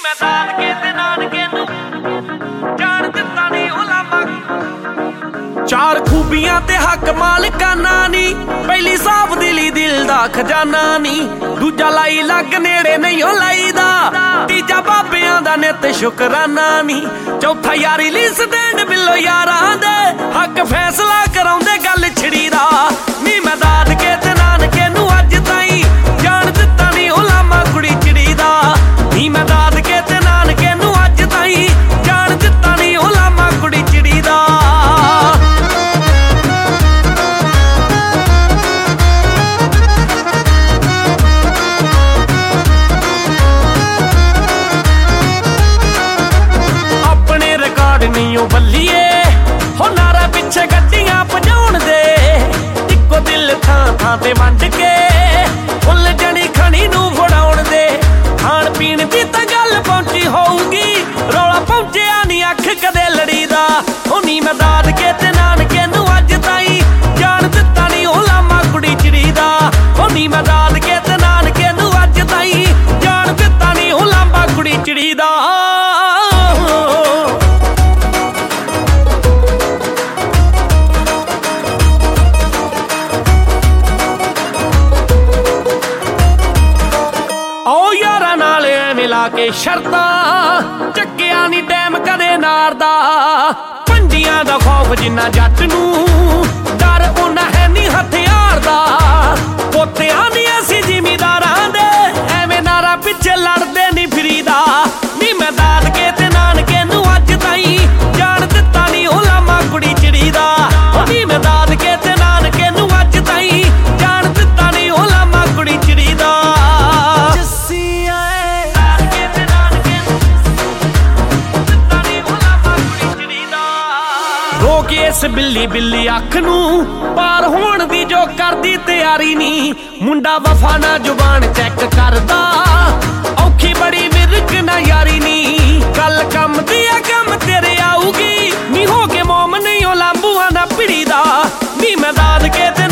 ਮੈਂ ਦਾਦਕੇ ਤੇ ਨਾਨਕੇ ਨੂੰ ਜਾਣ ਦਿੱਤਾ ਨੀ ਉਲਾਮਾ। ਚਾਰ ਖੂਬੀਆਂ ਤੇ ਹੱਕ ਮਾਲਕਾਨਾ ਨੀ, ਪਹਿਲੀ ਸਾਫ ਦਿਲੀ ਦਿਲ ਦਾ ਖਜ਼ਾਨਾ ਨੀ, ਦੂਜਾ ਲਾਈ ਲੱਗ ਨੇੜੇ ਨਹੀਂ ਉਹ ਲਾਈਦਾ, ਤੀਜਾ ਬਾਬਿਆਂ ਦਾ ਨਿਤ ਸ਼ੁਕਰਾਨਾ ਨੀ, ਚੌਥਾ ਯਾਰੀ ਲਈ ਸਟੈਂਡ ਬਿੱਲੋ ਯਾਰਾਂ ਦੇ, ਹੱਕ ਫੈਸਲਾ ਕਰਾਉਂਦੇ ਗੱਲ ਛਿੜੀ ਦਾ। ਨੀ ਮੈਂ ਦਾਦਕੇ ਤੇ ਨਾਨਕੇ ਨੂੰ ਅੱਜ ਤਾਈਂ ਜਾਣ ਦਿੱਤਾ ਨੀ ਉਲਾਮਾ ਕੁੜੀ ਚਿੜੀ ਦਾ। ਨੀ ਮੈਂ ਦਾਦਕੇ ਤੇ ਨਾਨਕੇ ਨੂੰ ਅੱਜ ਤਾਈਂ ਜਾਣ ਦਿੱਤਾ ਨੀ ਉਲਾਮਾ ਕੁੜੀ ਚਿੜੀ ਦਾ। ਆਪਣੇ ਰਿਕਾਰਡ ਨਹੀਂ ਉਹ ਬੱਲੀਏ ਹੋ ਨਾਰਾ ਪਿੱਛੇ ਗੱਡੀਆਂ ਭਜਾਉਣ ਦੇ, ਇੱਕੋ ਦਿਲ ਥਾਂ ਥਾਂ ਤੇ ਵੰਡ ਕੇ ਫੁੱਲ ਜਣੀ ਖਣੀ ਨੂੰ ਫੜਾਉਣ ਦੇ। ਖਾਣ ਪੀਣ ਦੀ ਤਾਂ ਗੱਲ ਪਹੁੰਚੀ ਹੋਊਗੀ, ਰੌਲਾ ਪਹੁੰਚਿਆ ਨੀ ਅੱਖ ਕਦੇ ਲੜੀ ਦਾ। ਉਹ ਨੀ ਮੈਂ ਦਾਦਕੇ ਤੇ ਨਾਨਕੇ ਨੂੰ ਅੱਜ ਤਾਈਂ ਜਾਣ ਦਿੱਤਾ ਨੀ ਉਲਾਮਾ ਕੁੜੀ ਚਿੜੀ ਦਾ। ਉਹ ਨੀ ਮੈਂ ਦਾਦਕੇ ਤੇ ਨਾਨਕੇ ਨੂੰ ਅੱਜ ਤਾਈਂ ਜਾਣ ਦਿੱਤਾ ਨੀ ਉਲਾਮਾ ਕੁੜੀ ਚਿੜੀ ਦਾ। ਮਿਲਾ ਕੇ ਸ਼ਰਤਾਂ ਚੱਕਿਆ ਨੀ ਟੈਮ ਕਦੇ ਨਾਰ ਦਾ, ਪੰਜੀਆਂ ਦਾ ਖੌਫ ਜਿੰਨਾ ਜੱਟ ਨੂੰ ਡਰ ਉਹਨਾਂ ਹੈ ਨੀ ਹਥਿਆਰ ਦਾ। ਪੋਤਿਆਂ ਨੀ ਅਸੀਂ ਜ਼ਿਮੀਦਾਰਾਂ ਦੇ ਐਵੇਂ ਨਾਰਾ ਪਿੱਛੇ ਲੜਦੇ ਨੀ ਫਰੀਦਾ। ਨੀ ਮੈਂ ਦਾਦਕੇ ਤੇ ਨਾਨਕੇ ਨੂੰ ਅੱਜ ਤਾਈਂ ਜਾਣ ਦਿੱਤਾ ਨੀ ਉਲਾਮਾ ਕੁੜੀ ਚਿੜੀ ਦਾ। ਨੀ ਮੈਂ ਦਾਦਕੇ ਤੇ ਨਾਨਕੇ ਨੂੰ ਅੱਜ ਤਾਈਂ ਜਾਣ ਦਿੱਤਾ ਨੀ ਉਲਾਮਾ ਕੁੜੀ ਚਿੜੀ ਦਾ। ਇਸ ਬਿੱਲੀ ਬਿੱਲੀ ਅੱਖ ਨੂੰ ਪਾਰ ਹੋਣ ਦੀ ਜੋ ਕਰਦੀ ਤਿਆਰੀ ਨੀ, ਮੁੰਡਾ ਵਫਾ ਨਾ ਜ਼ੁਬਾਨ ਚੈੱਕ ਕਰਦਾ, ਔਖੀ ਬੜੀ ਵਿਰਕ ਨਾ ਯਾਰੀ ਨੀ। ਗੱਲ ਕੰਮ ਦੀ ਆ ਕੰਮ ਤੇਰੇ ਆਊਗੀ, ਨੀ ਹੋ ਕੇ ਮੋਮ ਨਹੀਂ ਉਹ ਲਾਂਬੂਆਂ ਦਾ ਭਿੜੀ ਦਾ। ਨੀ ਮੈਂ ਦਾਦਕੇ ਤੇ